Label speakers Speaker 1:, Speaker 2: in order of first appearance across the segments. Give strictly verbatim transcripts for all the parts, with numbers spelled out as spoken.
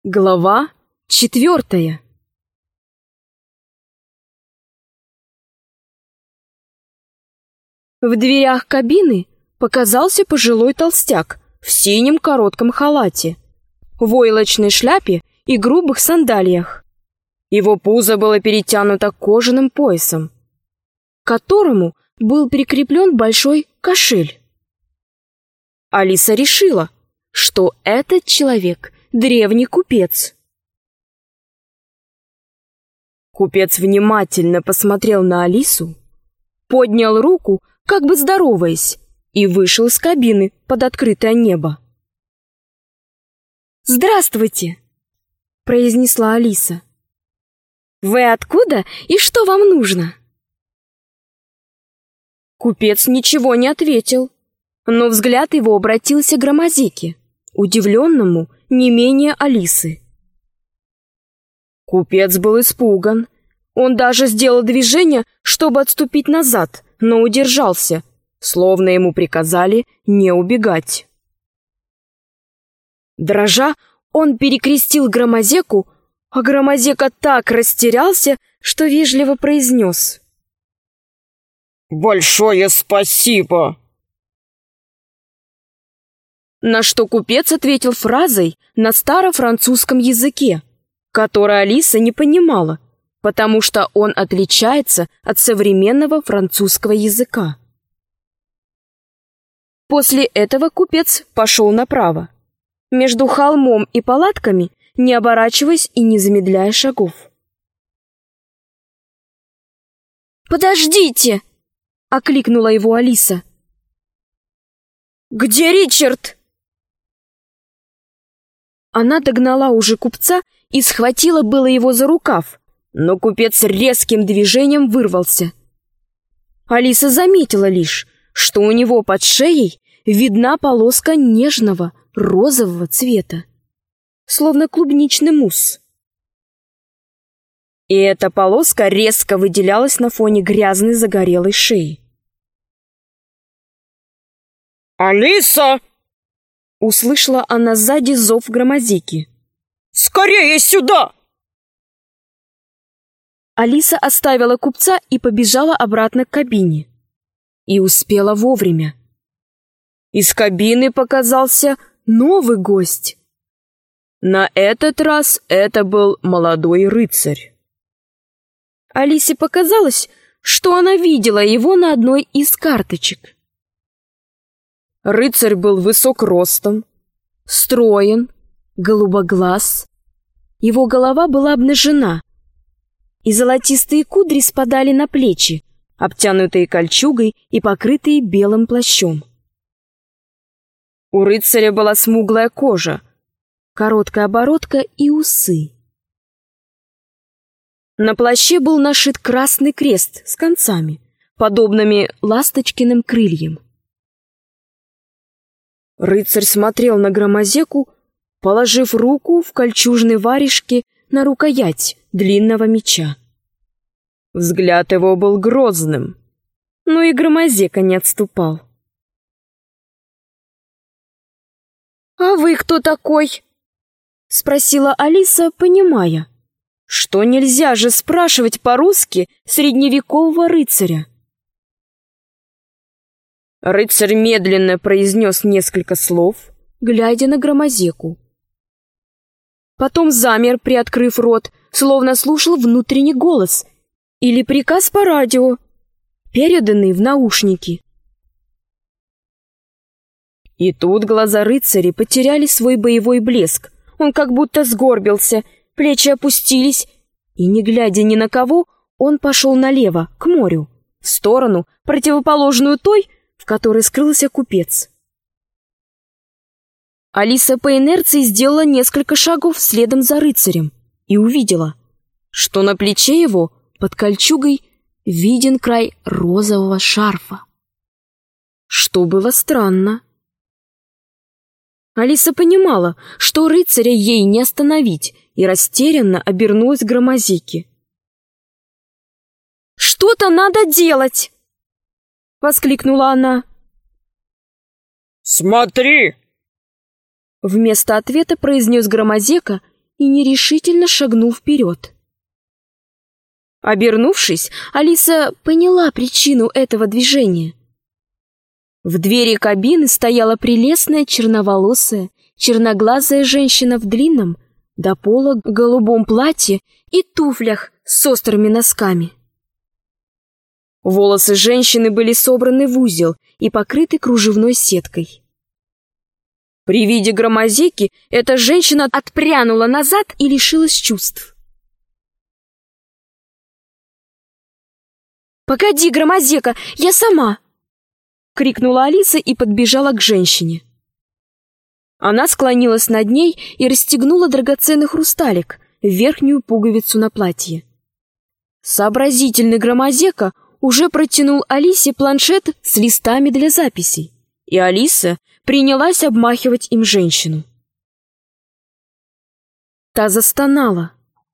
Speaker 1: Глава четвертая. В дверях кабины показался пожилой толстяк в синем коротком халате, войлочной шляпе и грубых сандалиях. Его пузо было перетянуто кожаным поясом, к которому был прикреплен большой кошель. Алиса решила, что этот человек — древний купец. Купец внимательно посмотрел на Алису, поднял руку, как бы здороваясь, и вышел из кабины под открытое небо. «Здравствуйте!» — произнесла Алиса. «Вы откуда и что вам нужно?» Купец ничего не ответил, но взгляд его обратился к Громозеке, удивленному не менее Алисы. Купец был испуган. Он даже сделал движение, чтобы отступить назад, но удержался, словно ему приказали не убегать. Дрожа, он перекрестил Громозеку, а Громозека так растерялся, что вежливо произнес:
Speaker 2: «Большое спасибо!»
Speaker 1: На что купец ответил фразой на старофранцузском языке, которую Алиса не понимала, потому что он отличается от современного французского языка. После этого купец пошел направо, между холмом и палатками, не оборачиваясь и не замедляя шагов. «Подождите!» — окликнула его Алиса. «Где Ричард?» Она догнала уже купца и схватила было его за рукав, но купец резким движением вырвался. Алиса заметила лишь, что у него под шеей видна полоска нежного розового цвета, словно клубничный мусс. И эта полоска резко выделялась на фоне грязной загорелой шеи.
Speaker 2: «Алиса!»
Speaker 1: — услышала она сзади зов Громозеки.
Speaker 2: «Скорее сюда!»
Speaker 1: Алиса оставила купца и побежала обратно к кабине. И успела вовремя. Из кабины показался новый гость. На этот раз это был молодой рыцарь. Алисе показалось, что она видела его на одной из карточек. Рыцарь был высок ростом, строен, голубоглаз. Его голова была обнажена, и золотистые кудри спадали на плечи, обтянутые кольчугой и покрытые белым плащом. У рыцаря была смуглая кожа, короткая бородка и усы. На плаще был нашит красный крест с концами, подобными ласточкиным крыльям. Рыцарь смотрел на Громозеку, положив руку в кольчужной варежке на рукоять длинного меча. Взгляд его был грозным, но и Громозека не отступал. «А вы кто такой?» — спросила Алиса, понимая, что нельзя же спрашивать по-русски средневекового рыцаря. Рыцарь медленно произнес несколько слов, глядя на Громозеку. Потом замер, приоткрыв рот, словно слушал внутренний голос или приказ по радио, переданный в наушники. И тут глаза рыцаря потеряли свой боевой блеск. Он как будто сгорбился, плечи опустились, и, не глядя ни на кого, он пошел налево, к морю, в сторону, противоположную той, в которой скрылся купец. Алиса по инерции сделала несколько шагов следом за рыцарем и увидела, что на плече его под кольчугой виден край розового шарфа. Что было странно. Алиса понимала, что рыцаря ей не остановить, и растерянно обернулась к Громозеке. «Что-то надо делать!» — воскликнула она.
Speaker 2: «Смотри!»
Speaker 1: Вместо ответа произнес Громозека и нерешительно шагнул вперед. Обернувшись, Алиса поняла причину этого движения. В двери кабины стояла прелестная черноволосая, черноглазая женщина в длинном, до пола голубом платье и туфлях с острыми носками. Волосы женщины были собраны в узел и покрыты кружевной сеткой. При виде Громозеки эта женщина отпрянула назад и лишилась чувств. «Погоди, Громозека, я сама!» — крикнула Алиса и подбежала к женщине. Она склонилась над ней и расстегнула драгоценный хрусталик, верхнюю пуговицу на платье. Сообразительный Громозека уже протянул Алисе планшет с листами для записей, и Алиса принялась обмахивать им женщину. Та застонала.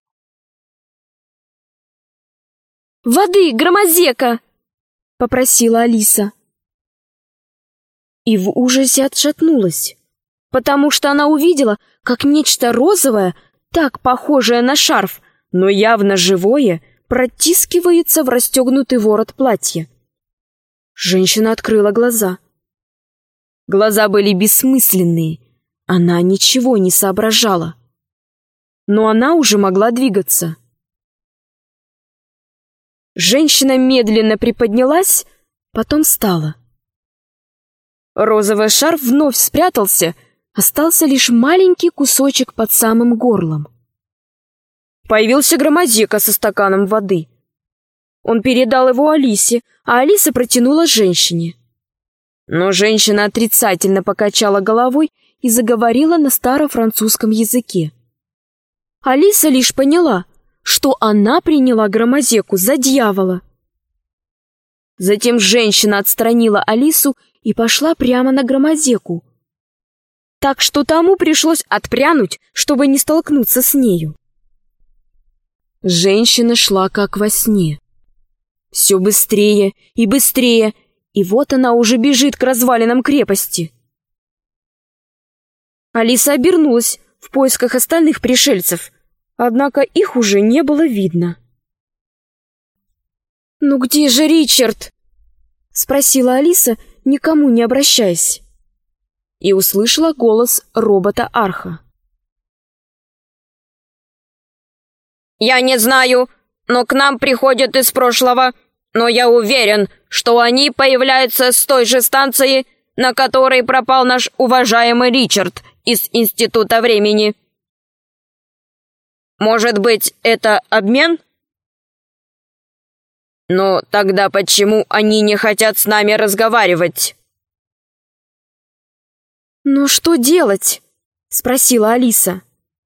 Speaker 1: «Воды, Громозека!» — попросила Алиса. И в ужасе отшатнулась, потому что она увидела, как нечто розовое, так похожее на шарф, но явно живое, протискивается в расстегнутый ворот платья. Женщина открыла глаза. Глаза были бессмысленные, она ничего не соображала. Но она уже могла двигаться. Женщина медленно приподнялась, потом встала. Розовый шарф вновь спрятался, остался лишь маленький кусочек под самым горлом. Появился Громозека со стаканом воды. Он передал его Алисе, а Алиса протянула женщине. Но женщина отрицательно покачала головой и заговорила на старофранцузском языке. Алиса лишь поняла, что она приняла Громозеку за дьявола. Затем женщина отстранила Алису и пошла прямо на Громозеку, так что тому пришлось отпрянуть, чтобы не столкнуться с нею. Женщина шла как во сне. Все быстрее и быстрее, и вот она уже бежит к развалинам крепости. Алиса обернулась в поисках остальных пришельцев, однако их уже не было видно. «Ну где же Ричард?» — спросила Алиса, никому не обращаясь, и услышала голос робота Арха.
Speaker 2: Я не знаю, но к нам приходят из прошлого, но я уверен, что они появляются с той же станции, на которой пропал наш уважаемый Ричард из Института времени. Может быть, это обмен? Но тогда почему они не хотят с нами разговаривать?
Speaker 1: «Ну что делать?» — спросила Алиса.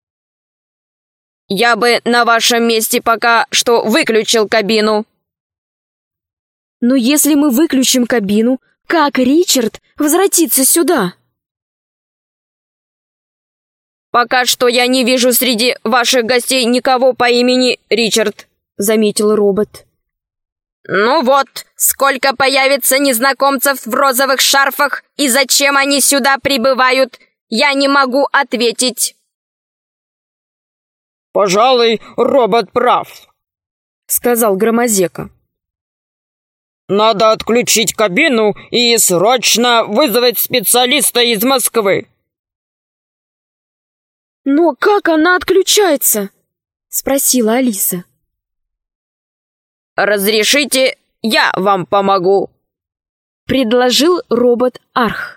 Speaker 2: Я бы на вашем месте пока что выключил кабину.
Speaker 1: Но если мы выключим кабину, как Ричард возвратится сюда?
Speaker 2: Пока что я не вижу среди ваших гостей никого по имени Ричард, заметил робот. Ну вот, сколько появится незнакомцев в розовых шарфах и зачем они сюда прибывают, я не могу ответить.
Speaker 3: «Пожалуй, робот прав»,
Speaker 1: — сказал Громозека.
Speaker 3: «Надо отключить кабину и срочно вызвать специалиста из Москвы».
Speaker 1: «Но как она отключается?» — спросила Алиса.
Speaker 2: «Разрешите, я вам помогу»,
Speaker 1: — предложил робот Арх.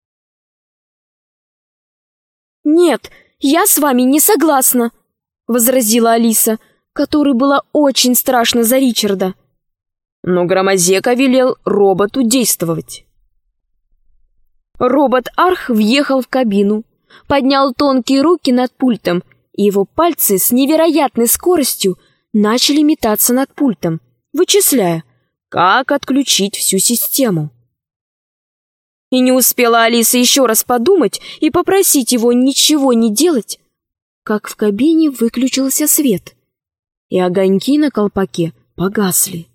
Speaker 1: «Нет, я с вами не согласна», — возразила Алиса, которой было очень страшно за Ричарда. Но Громозека велел роботу действовать. Робот Арх въехал в кабину, поднял тонкие руки над пультом, и его пальцы с невероятной скоростью начали метаться над пультом, вычисляя, как отключить всю систему. И не успела Алиса еще раз подумать и попросить его ничего не делать, как в кабине выключился свет, и огоньки на колпаке погасли.